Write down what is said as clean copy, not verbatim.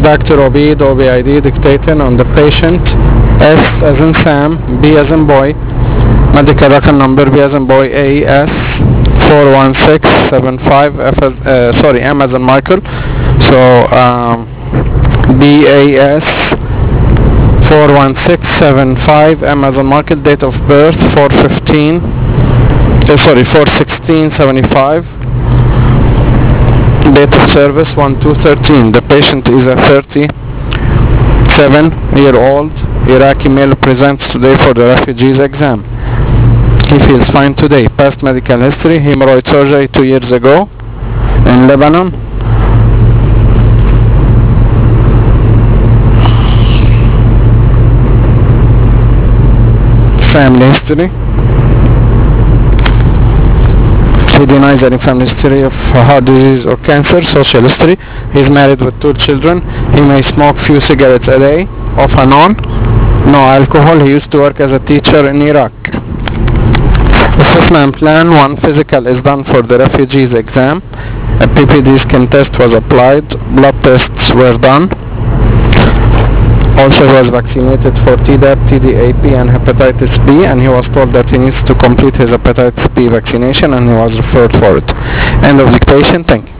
Dr. Obeid, OBID, dictating on the patient. S as in Sam, B as in boy. Medical record number B as in boy, AS 41675, M as in Michael. So BAS 41675, M as in Michael. Date of birth 41675. Date of service 1213. The patient is a 37-year-old Iraqi male, presents today for the refugees exam. He feels fine today. Past medical history: hemorrhoid surgery 2 years ago in Lebanon. Family history: he denies any family history of heart disease or cancer. Social history: he is married with 2 children. He may smoke few cigarettes a day, off and on. No alcohol. He used to work as a teacher in Iraq. Assessment plan: 1. Physical is done for the refugees exam. A PPD skin test was applied. Blood tests were done. Also, he was vaccinated for Tdap, TDAP and hepatitis B, and he was told that he needs to complete his hepatitis B vaccination, and he was referred for it. End of dictation. Thank you.